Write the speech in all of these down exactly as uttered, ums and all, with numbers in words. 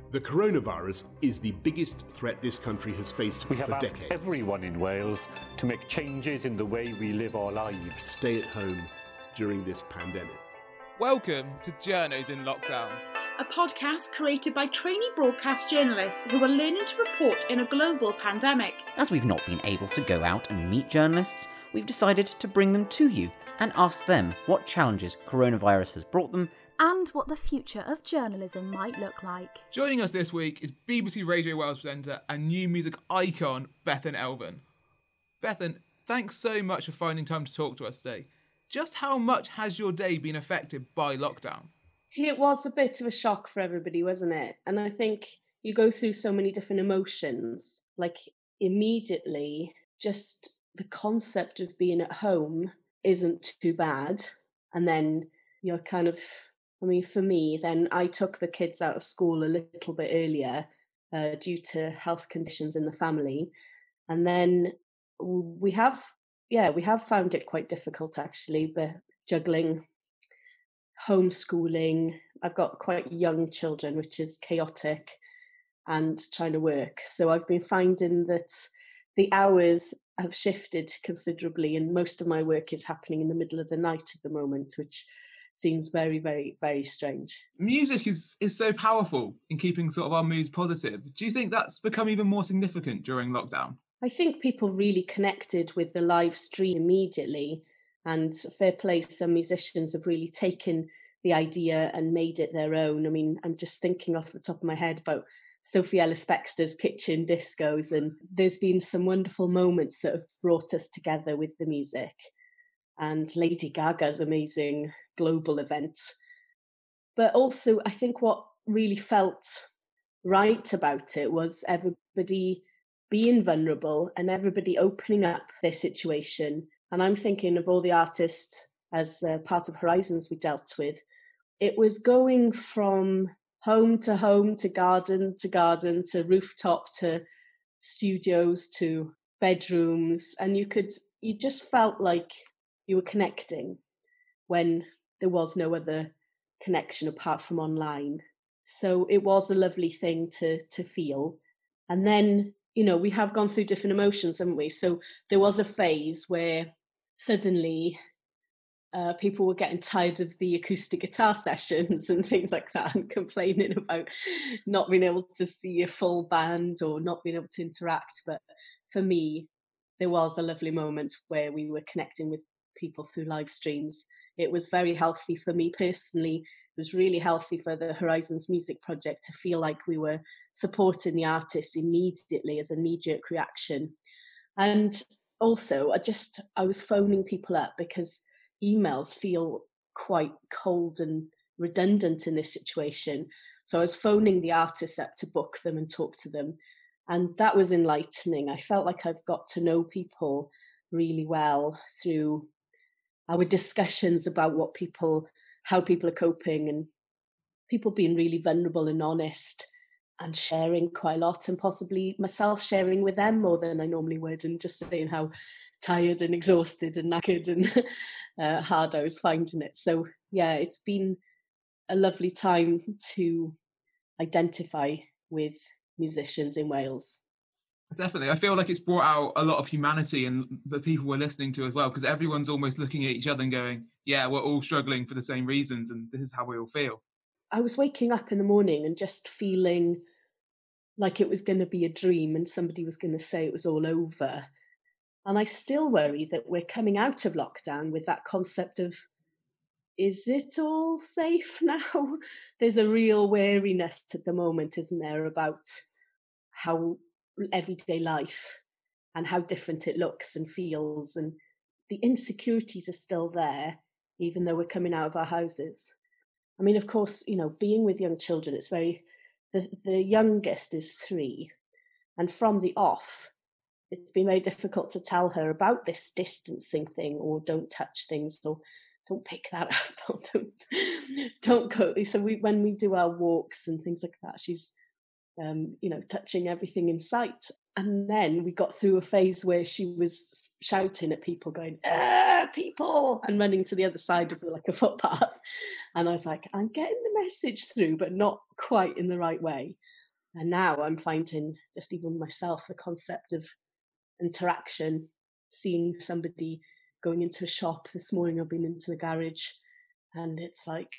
The coronavirus is the biggest threat this country has faced We have for asked decades. everyone in Wales to make changes in the way we live our lives. Stay at home during this pandemic. Welcome to Journos in Lockdown, a podcast created by trainee broadcast journalists who are learning to report in a global pandemic. As we've not been able to go out and meet journalists, we've decided to bring them to you and ask them what challenges coronavirus has brought them and what the future of journalism might look like. Joining us this week is B B C Radio Wales presenter and new music icon Bethan Elfyn. Bethan, thanks so much for finding time to talk to us today. Just how much has your day been affected by lockdown? It was a bit of a shock for everybody, wasn't it? And I think you go through so many different emotions. Like immediately, just the concept of being at home isn't too bad. And then you're kind of, I mean, for me, then I took the kids out of school a little bit earlier uh, due to health conditions in the family. And then we have, yeah, we have found it quite difficult actually, but juggling homeschooling. I've got quite young children, which is chaotic, and trying to work. So I've been finding that the hours have shifted considerably, and most of my work is happening in the middle of the night at the moment, which seems very, very, very strange. Music is, is so powerful in keeping sort of our moods positive. Do you think that's become even more significant during lockdown? I think people really connected with the live stream immediately, and fair play, some musicians have really taken the idea and made it their own. I mean, I'm just thinking off the top of my head about Sophie Ellis-Bextor's Kitchen Discos, and there's been some wonderful moments that have brought us together with the music. And Lady Gaga's amazing global event. But also, I think what really felt right about it was everybody being vulnerable and everybody opening up their situation. And I'm thinking of all the artists as uh, part of Horizons we dealt with. It was going from home to home to garden to garden to rooftop to studios to bedrooms. And you could, you just felt like you were connecting when there was no other connection apart from online. So it was a lovely thing to to feel. And then, you know, we have gone through different emotions, haven't we? So there was a phase where suddenly uh, people were getting tired of the acoustic guitar sessions and things like that, and complaining about not being able to see a full band or not being able to interact. But for me, there was a lovely moment where we were connecting with people through live streams. It was very healthy for me personally. It was really healthy for the Horizons Music Project to feel like we were supporting the artists immediately as a knee-jerk reaction. And also, I just, I was phoning people up because emails feel quite cold and redundant in this situation. So I was phoning the artists up to book them and talk to them. And that was enlightening. I felt like I've got to know people really well through our discussions about what people, how people are coping, and people being really vulnerable and honest and sharing quite a lot, and possibly myself sharing with them more than I normally would, and just saying how tired and exhausted and knackered and uh, hard I was finding it. So yeah, it's been a lovely time to identify with musicians in Wales. Definitely. I feel like it's brought out a lot of humanity in the people we're listening to as well, because everyone's almost looking at each other and going, yeah, we're all struggling for the same reasons and this is how we all feel. I was waking up in the morning and just feeling like it was going to be a dream and somebody was going to say it was all over. And I still worry that we're coming out of lockdown with that concept of, is it all safe now? There's a real wariness at the moment, isn't there, about how everyday life and how different it looks and feels, and the insecurities are still there even though we're coming out of our houses. I mean, of course, you know, being with young children, it's very, the, the youngest is three, and from the off it's been very difficult to tell her about this distancing thing, or don't touch things, or don't pick that up, or don't don't go. So we, when we do our walks and things like that, she's Um, you know, touching everything in sight. And then we got through a phase where she was shouting at people, going, ah, people, and running to the other side of the, like a footpath. And I was like, I'm getting the message through, but not quite in the right way. And now I'm finding, just even myself, the concept of interaction, seeing somebody going into a shop. This morning I've been into the garage, and it's like,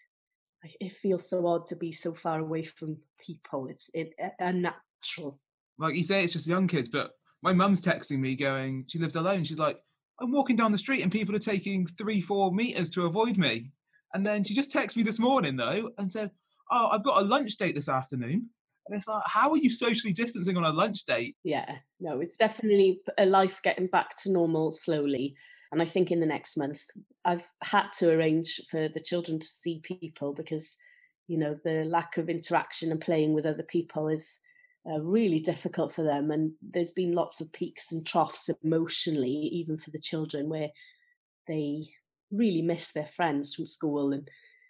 it feels so odd to be so far away from people. It's it, unnatural. Like you say, it's just young kids, but my mum's texting me going, she lives alone. She's like, I'm walking down the street and people are taking three, four meters to avoid me. And then she just texted me this morning though and said, oh, I've got a lunch date this afternoon. And it's like, how are you socially distancing on a lunch date? Yeah, no, it's definitely a life getting back to normal slowly. And I think in the next month, I've had to arrange for the children to see people because, you know, the lack of interaction and playing with other people is uh, really difficult for them. And there's been lots of peaks and troughs emotionally, even for the children, where they really miss their friends from school. And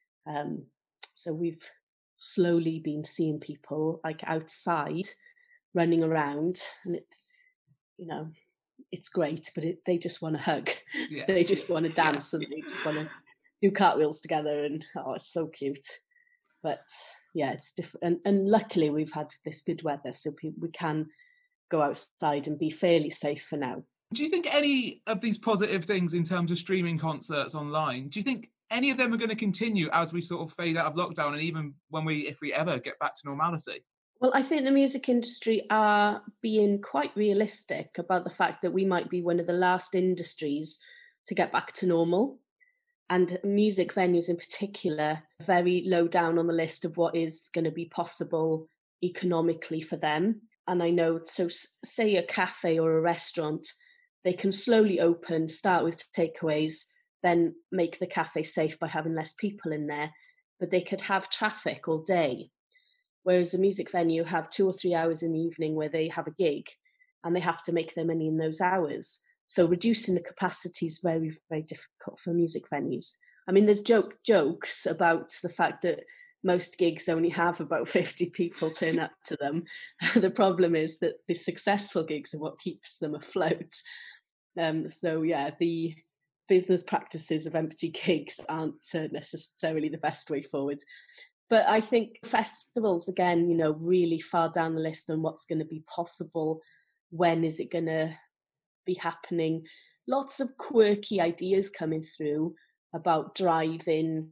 um, so we've slowly been seeing people like outside running around, and it, you know, it's great, but it, they just want to hug. Yeah. They just want to dance yeah. and they just want to do cartwheels together, and oh, it's so cute. But yeah, it's different. And, and luckily we've had this good weather, so we, we can go outside and be fairly safe for now. Do you think any of these positive things in terms of streaming concerts online, do you think any of them are going to continue as we sort of fade out of lockdown, and even when we, if we ever get back to normality? Well, I think the music industry are being quite realistic about the fact that we might be one of the last industries to get back to normal. And music venues in particular, very low down on the list of what is going to be possible economically for them. And I know, so say a cafe or a restaurant, they can slowly open, start with takeaways, then make the cafe safe by having less people in there, but they could have traffic all day. Whereas a music venue have two or three hours in the evening where they have a gig and they have to make their money in those hours. So reducing the capacity is very, very difficult for music venues. I mean, there's joke jokes about the fact that most gigs only have about fifty people turn up to them. The problem is that the successful gigs are what keeps them afloat. Um, so yeah, the business practices of empty gigs aren't uh, necessarily the best way forward. But I think festivals, again, you know, really far down the list on what's going to be possible. When is it going to be happening? Lots of quirky ideas coming through about drive-in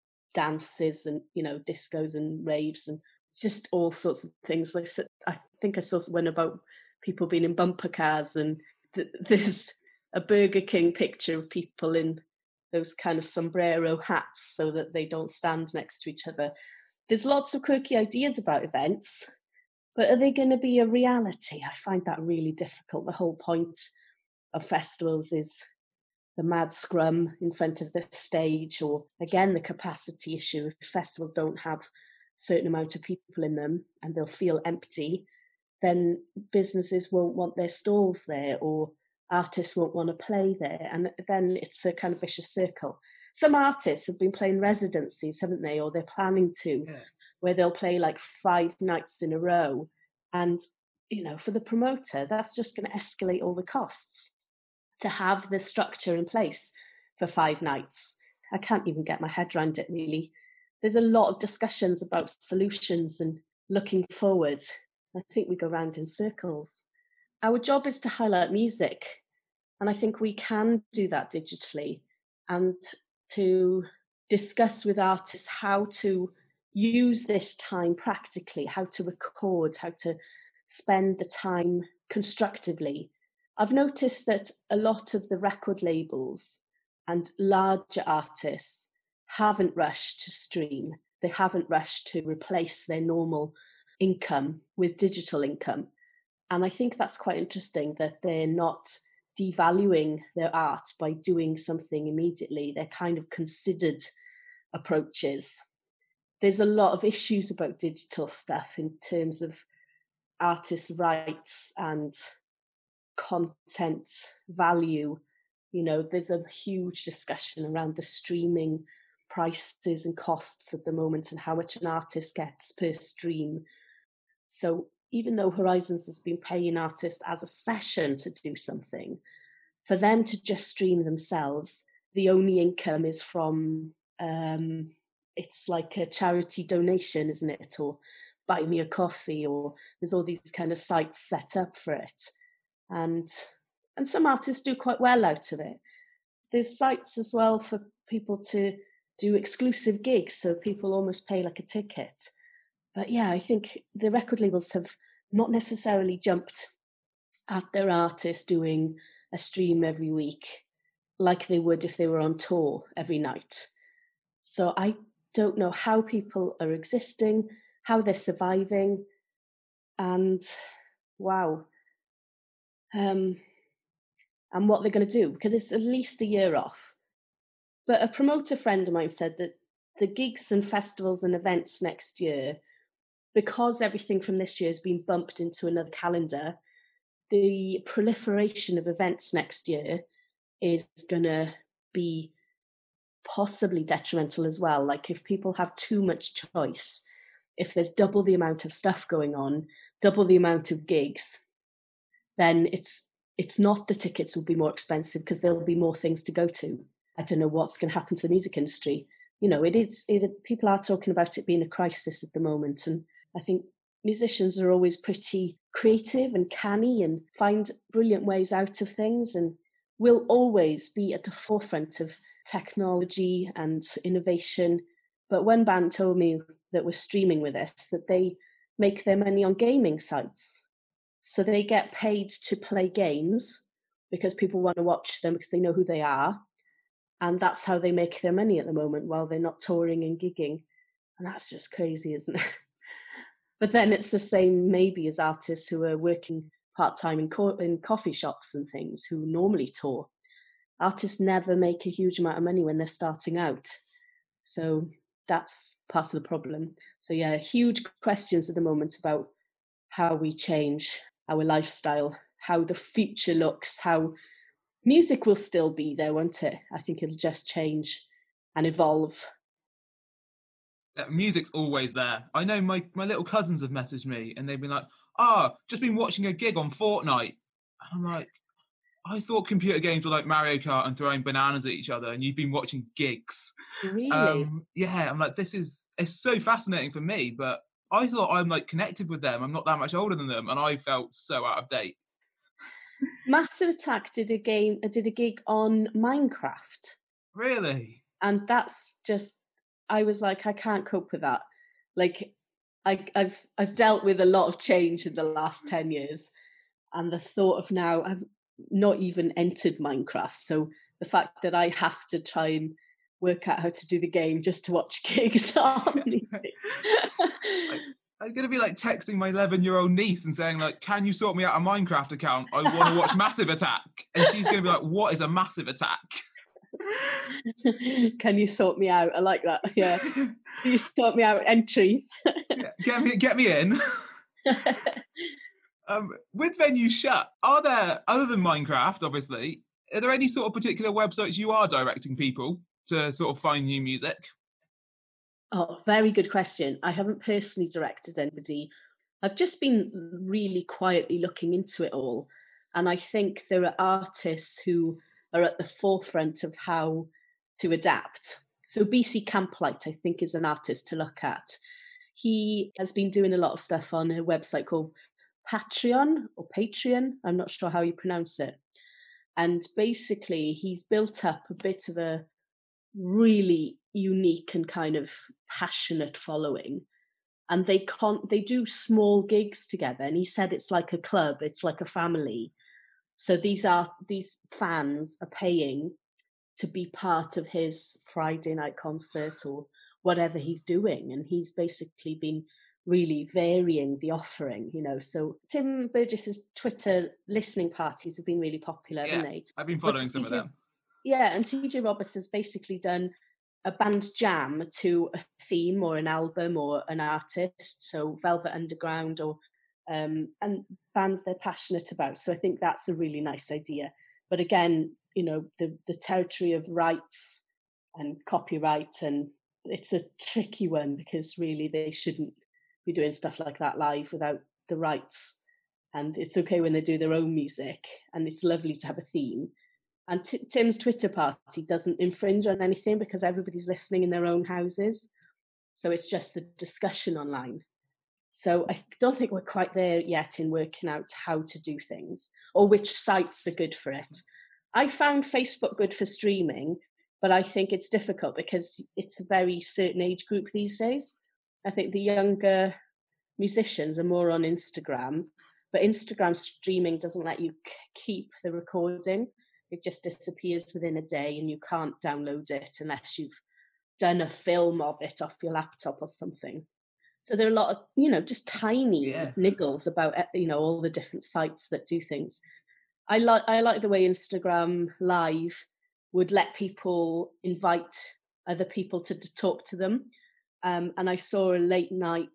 dances and, you know, discos and raves and just all sorts of things. Like, I think I saw one about people being in bumper cars, and th- there's a Burger King picture of people in those kind of sombrero hats so that they don't stand next to each other. There's lots of quirky ideas about events, but are they going to be a reality? I find that really difficult. The whole point of festivals is the mad scrum in front of the stage, or again, the capacity issue. If festivals don't have a certain amount of people in them and they'll feel empty, then businesses won't want their stalls there, or artists won't want to play there. And then it's a kind of vicious circle. Some artists have been playing residencies, haven't they? Or they're planning to, yeah. where they'll play like five nights in a row. And, you know, for the promoter, that's just going to escalate all the costs to have the structure in place for five nights. I can't even get my head around it, really. There's a lot of discussions about solutions and looking forward. I think we go round in circles. Our job is to highlight music, and I think we can do that digitally, and to discuss with artists how to use this time practically, how to record, how to spend the time constructively. I've noticed that a lot of the record labels and larger artists haven't rushed to stream. They haven't rushed to replace their normal income with digital income. And I think that's quite interesting, that they're not devaluing their art by doing something immediately. They're kind of considered approaches. There's a lot of issues about digital stuff in terms of artists' rights and content value. You know, there's a huge discussion around the streaming prices and costs at the moment and how much an artist gets per stream. So even though Horizons has been paying artists as a session to do something, for them to just stream themselves, the only income is from, um, it's like a charity donation, isn't it? Or buy me a coffee, or there's all these kind of sites set up for it. And and some artists do quite well out of it. There's sites as well for people to do exclusive gigs, so people almost pay like a ticket. But yeah, I think the record labels have not necessarily jumped at their artists doing a stream every week like they would if they were on tour every night. So I don't know how people are existing, how they're surviving, and wow, um, and what they're going to do, because it's at least a year off. But a promoter friend of mine said that the gigs and festivals and events next year, because everything from this year has been bumped into another calendar, the proliferation of events next year is going to be possibly detrimental as well. Like if people have too much choice, if there's double the amount of stuff going on, double the amount of gigs, then it's it's not the tickets will be more expensive because there'll be more things to go to. I don't know what's going to happen to the music industry. You know, it is. It, people are talking about it being a crisis at the moment, and I think musicians are always pretty creative and canny and find brilliant ways out of things, and will always be at the forefront of technology and innovation. But one band told me that was streaming with us that they make their money on gaming sites. So they get paid to play games because people want to watch them because they know who they are. And that's how they make their money at the moment while they're not touring and gigging. And that's just crazy, isn't it? But then it's the same maybe as artists who are working part-time in, co- in coffee shops and things who normally tour. Artists never make a huge amount of money when they're starting out. So that's part of the problem. So yeah, huge questions at the moment about how we change our lifestyle, how the future looks, how music will still be there, won't it? I think it'll just change and evolve. Yeah, music's always there. I know my, my little cousins have messaged me and they've been like, ah, oh, just been watching a gig on Fortnite. And I'm like, I thought computer games were like Mario Kart and throwing bananas at each other, and you've been watching gigs. Really? Um, yeah, I'm like, this is, it's so fascinating for me, but I thought I'm like connected with them. I'm not that much older than them, and I felt so out of date. Massive Attack did a game, did a gig on Minecraft. Really? And that's just, I was like, I can't cope with that. Like, I, I've I've dealt with a lot of change in the last ten years, and the thought of now I've not even entered Minecraft. So the fact that I have to try and work out how to do the game just to watch gigs on I'm going to be like texting my eleven-year-old niece and saying like, can you sort me out a Minecraft account? I want to watch Massive Attack. And she's going to be like, what is a Massive Attack? Can you sort me out? I like that. Yeah. Can you sort me out entry? Yeah, get me get me in. um, with venues shut, are there, other than Minecraft, obviously, are there any sort of particular websites you are directing people to sort of find new music? Oh, very good question. I haven't personally directed anybody. I've just been really quietly looking into it all. And I think there are artists who are at the forefront of how to adapt. So B C Camplight, I think, is an artist to look at. He has been doing a lot of stuff on a website called Patreon or Patreon. I'm not sure how you pronounce it. And basically, he's built up a bit of a really unique and kind of passionate following. And they can't, they do small gigs together. And he said it's like a club, it's like a family. So these are these fans are paying to be part of his Friday night concert or whatever he's doing. And he's basically been really varying the offering, you know. So Tim Burgess's Twitter listening parties have been really popular, Yeah, haven't they? I've been following But some T J, of them. Yeah, and T J Roberts has basically done a band jam to a theme or an album or an artist. So Velvet Underground or um, and bands they're passionate about. So I think that's a really nice idea. But again, you know, the, the territory of rights and copyright, and it's a tricky one because really they shouldn't be doing stuff like that live without the rights. And it's okay when they do their own music, and it's lovely to have a theme. And T- Tim's Twitter party doesn't infringe on anything because everybody's listening in their own houses. So it's just the discussion online. So I don't think we're quite there yet in working out how to do things or which sites are good for it. I found Facebook good for streaming, but I think it's difficult because it's a very certain age group these days. I think the younger musicians are more on Instagram, but Instagram streaming doesn't let you k- keep the recording. It just disappears within a day and you can't download it unless you've done a film of it off your laptop or something. So there are a lot of, you know, just tiny Yeah. niggles about, you know, all the different sites that do things. I like I like the way Instagram Live would let people invite other people to, to talk to them. Um, and I saw a late night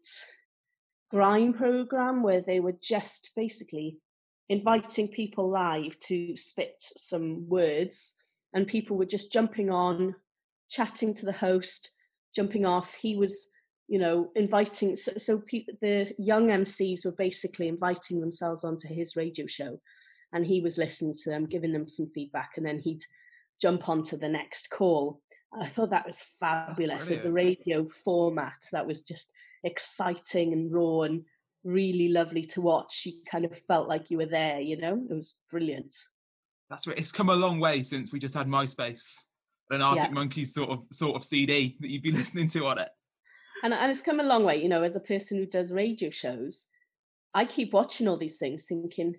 grime program where they were just basically inviting people live to spit some words, and people were just jumping on, chatting to the host, jumping off. He was, you know, inviting, so, so people, the young M Cs were basically inviting themselves onto his radio show, and he was listening to them, giving them some feedback, and then he'd jump onto the next call. And I thought that was fabulous as the radio format. That was just exciting and raw and really lovely to watch. You kind of felt like you were there, you know. It was brilliant. That's right. It's come a long way since we just had MySpace and an Arctic Yeah. Monkeys sort of sort of C D that you'd be listening to on it. And, and it's come a long way, you know, as a person who does radio shows, I keep watching all these things thinking,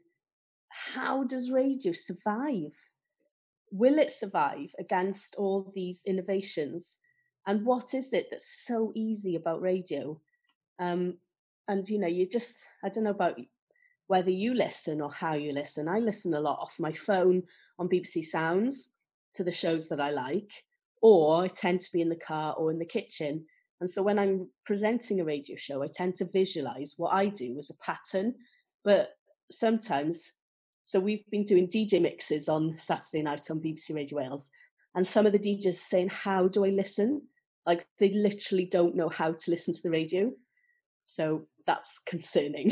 how does radio survive? Will it survive against all these innovations? And what is it that's so easy about radio? Um, and, you know, you just, I don't know about whether you listen or how you listen. I listen a lot off my phone on B B C Sounds to the shows that I like, or I tend to be in the car or in the kitchen. And so when I'm presenting a radio show, I tend to visualize what I do as a pattern. But sometimes, so we've been doing D J mixes on Saturday night on B B C Radio Wales, and some of the D Js are saying, how do I listen? Like they literally don't know how to listen to the radio. So that's concerning.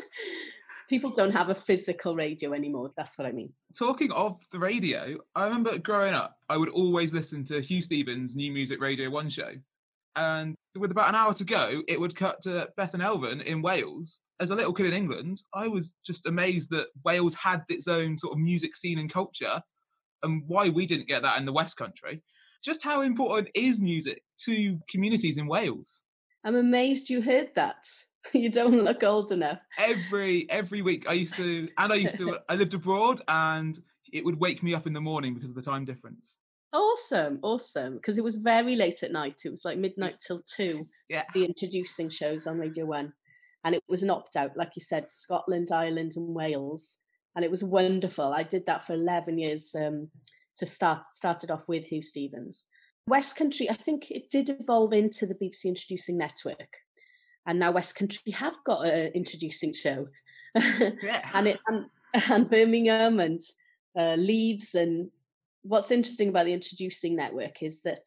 People don't have a physical radio anymore. That's what I mean. Talking of the radio, I remember growing up, I would always listen to Hugh Stevens' New Music Radio one show. And with about an hour to go, it would cut to Bethan Elfyn in Wales. As a little kid in England, I was just amazed that Wales had its own sort of music scene and culture, and why we didn't get that in the West Country. Just how important is music to communities in Wales? I'm amazed you heard that. You don't look old enough. Every every week I used to, and I used to, I lived abroad, and it would wake me up in the morning because of the time difference. Awesome, awesome. Because it was very late at night. It was like midnight till two, Yeah. the introducing shows on Radio one. And it was an opt-out, like you said, Scotland, Ireland and Wales. And it was wonderful. I did that for eleven years um, to start, started off with Hugh Stevens. West Country, I think it did evolve into the B B C Introducing Network. And now West Country have got an introducing show. Yeah. and, it, and, and Birmingham and uh, Leeds. And what's interesting about the Introducing Network is that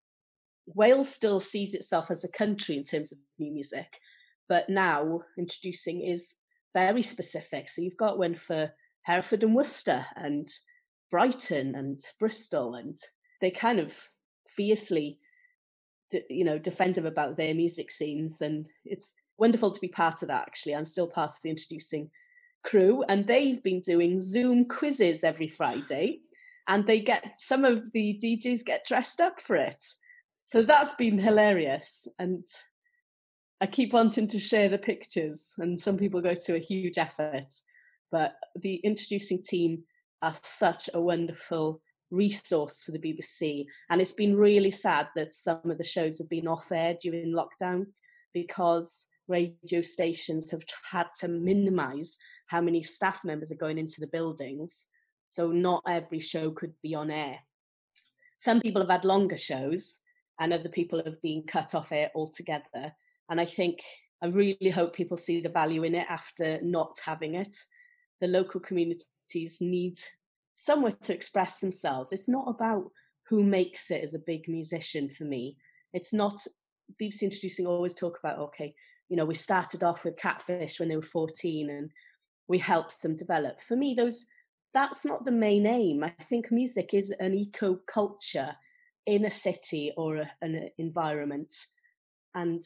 Wales still sees itself as a country in terms of new music, but now Introducing is very specific. So you've got one for Hereford and Worcester and Brighton and Bristol, and they kind of fiercely you know, defensive about their music scenes, and it's wonderful to be part of that. Actually, I'm still part of the Introducing crew, and they've been doing Zoom quizzes every Friday, and they get some of the D Js get dressed up for it. So that's been hilarious, and I keep wanting to share the pictures, and some people go to a huge effort, but the Introducing team are such a wonderful resource for the B B C, and it's been really sad that some of the shows have been off air during lockdown because radio stations have had to minimize how many staff members are going into the buildings, so not every show could be on air. Some people have had longer shows and other people have been cut off air altogether, and I think I really hope people see the value in it after not having it. The local communities need somewhere to express themselves. It's not about who makes it as a big musician for me. It's not, B B C Introducing always talk about, okay, you know, we started off with Catfish when they were fourteen and we helped them develop. For me, those that's not the main aim. I think music is an eco-culture in a city or a, an environment. And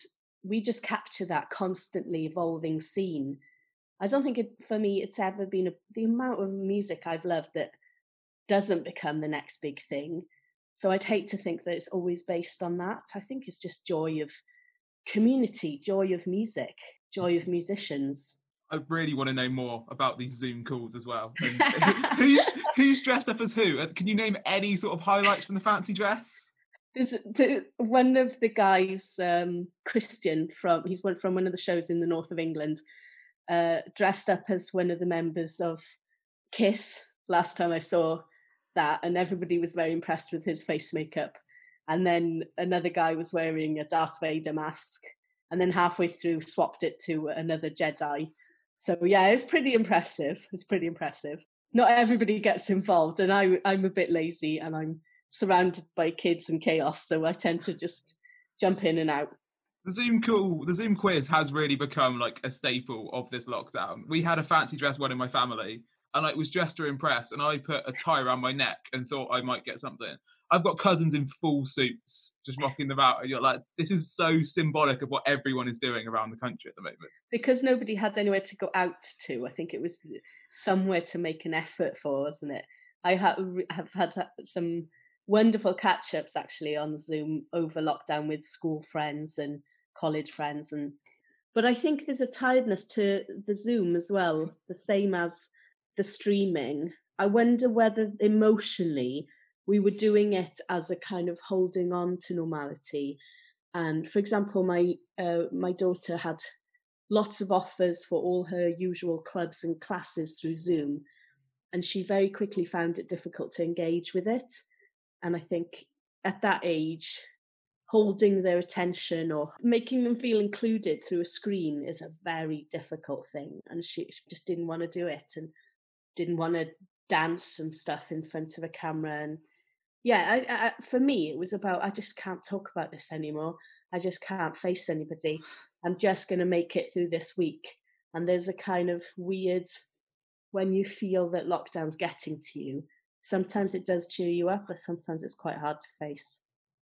we just capture that constantly evolving scene. I don't think it, for me, it's ever been a, the amount of music I've loved that doesn't become the next big thing. So I'd hate to think that it's always based on that. I think it's just joy of community, joy of music, joy of musicians. I really want to know more about these Zoom calls as well. And who's who's dressed up as who? Can you name any sort of highlights from the fancy dress? There's the, one of the guys, um, Christian, from he's one from one of the shows in the north of England, uh, dressed up as one of the members of Kiss. Last time I saw that, and everybody was very impressed with his face makeup. And then another guy was wearing a Darth Vader mask, and then halfway through swapped it to another Jedi. So yeah, it's pretty impressive. It's pretty impressive. Not everybody gets involved, and I, I'm a bit lazy, and I'm surrounded by kids and chaos, so I tend to just jump in and out. The Zoom call, the Zoom quiz has really become like a staple of this lockdown. We had a fancy dress one in my family, and I was dressed to impress, and I put a tie around my neck and thought I might get something. I've got cousins in full suits just rocking them out, and you're like, this is so symbolic of what everyone is doing around the country at the moment. Because nobody had anywhere to go out to, I think it was somewhere to make an effort for, wasn't it? I have, have had some wonderful catch-ups actually on Zoom over lockdown with school friends and college friends, and but I think there's a tiredness to the Zoom as well, the same as the streaming. I wonder whether emotionally we were doing it as a kind of holding on to normality. And for example, my uh, my daughter had lots of offers for all her usual clubs and classes through Zoom, and she very quickly found it difficult to engage with it. And I think at that age, holding their attention or making them feel included through a screen is a very difficult thing. And she just didn't want to do it and didn't want to dance and stuff in front of a camera. And yeah, I, I, for me, it was about, I just can't talk about this anymore. I just can't face anybody. I'm just going to make it through this week. And there's a kind of weird, when you feel that lockdown's getting to you, sometimes it does cheer you up, but sometimes it's quite hard to face.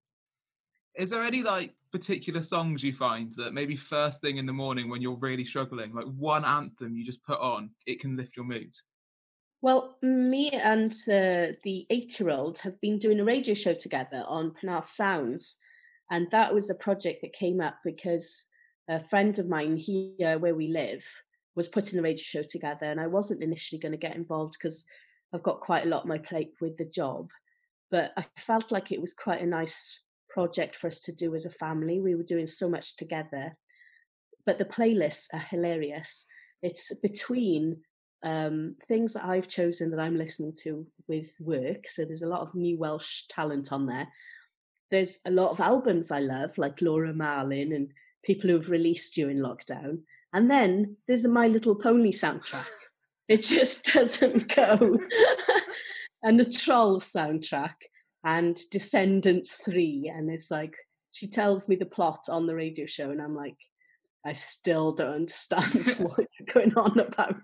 Is there any like particular songs you find that maybe first thing in the morning when you're really struggling, like one anthem you just put on, it can lift your mood? Well, me and uh, the eight-year-old have been doing a radio show together on Penarth Sounds. And that was a project that came up because a friend of mine here where we live was putting a radio show together. And I wasn't initially going to get involved because I've got quite a lot on my plate with the job. But I felt like it was quite a nice project for us to do as a family. We were doing so much together. But the playlists are hilarious. It's between um, things that I've chosen that I'm listening to with work. So there's a lot of new Welsh talent on there. There's a lot of albums I love, like Laura Marlin and people who've released during lockdown. And then there's a My Little Pony soundtrack. It just doesn't go. And the Trolls soundtrack and Descendants three. And it's like, she tells me the plot on the radio show and I'm like, I still don't understand what you're going on about.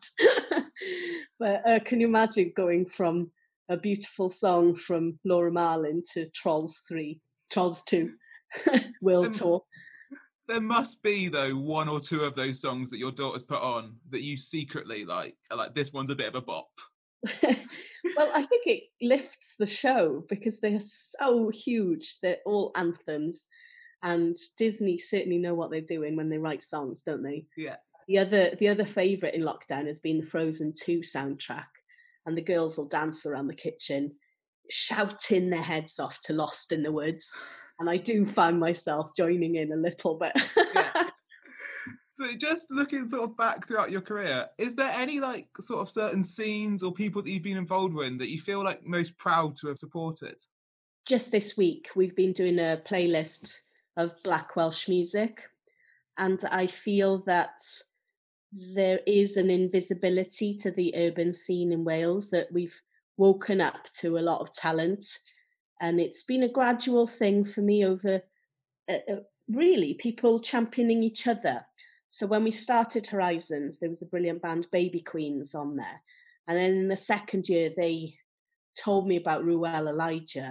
But uh, can you imagine going from a beautiful song from Laura Marlin to Trolls three, Trolls two, World Tour? There must be, though, one or two of those songs that your daughter's put on that you secretly like, are like, this one's a bit of a bop. Well, I think it lifts the show because they're so huge. They're all anthems. And Disney certainly know what they're doing when they write songs, don't they? Yeah. The other the other favourite in lockdown has been the Frozen two soundtrack. And the girls will dance around the kitchen, shouting their heads off to Lost in the Woods. And I do find myself joining in a little bit. Yeah. So just looking sort of back throughout your career, is there any like sort of certain scenes or people that you've been involved with that you feel like most proud to have supported? Just this week, we've been doing a playlist of Black Welsh music. And I feel that there is an invisibility to the urban scene in Wales, that we've woken up to a lot of talent. And it's been a gradual thing for me over uh, uh, really people championing each other. So when we started Horizons, there was a brilliant band, Baby Queens, on there. And then in the second year, they told me about Ruel Elijah.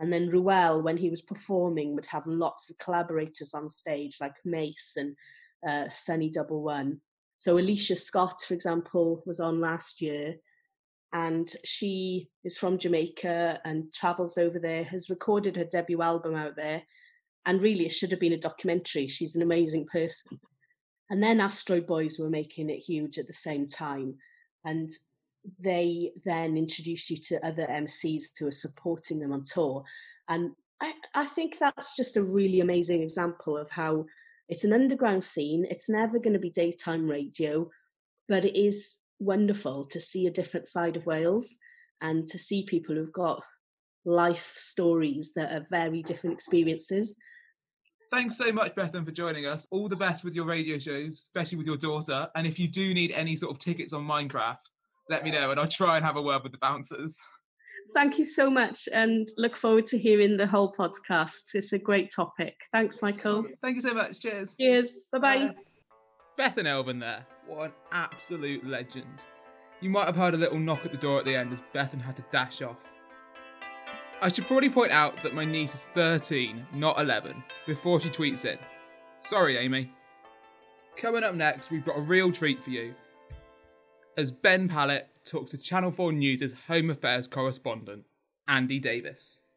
And then Ruel, when he was performing, would have lots of collaborators on stage, like Mace and uh, Sunny Double One. So Alicia Scott, for example, was on last year, and she is from Jamaica and travels over there, has recorded her debut album out there, and really it should have been a documentary. She's an amazing person. And then Asteroid Boys were making it huge at the same time, and they then introduce you to other M Cs who are supporting them on tour. And I, I think that's just a really amazing example of how it's an underground scene. It's never going to be daytime radio, but it is wonderful to see a different side of Wales and to see people who've got life stories that are very different experiences. Thanks so much, Bethan, for joining us. All the best with your radio shows, especially with your daughter. And if you do need any sort of tickets on Minecraft, let me know and I'll try and have a word with the bouncers. Thank you so much, and look forward to hearing the whole podcast. It's a great topic. Thanks, Michael. Thank you so much. Cheers. Cheers. Bye-bye. Uh, Bethan Elvin there. What an absolute legend. You might have heard a little knock at the door at the end as Bethan had to dash off. I should probably point out that my niece is thirteen, not eleven, before she tweets in. Sorry, Amy. Coming up next, we've got a real treat for you, as Ben Pallett talks to Channel four News' Home Affairs correspondent, Andy Davis.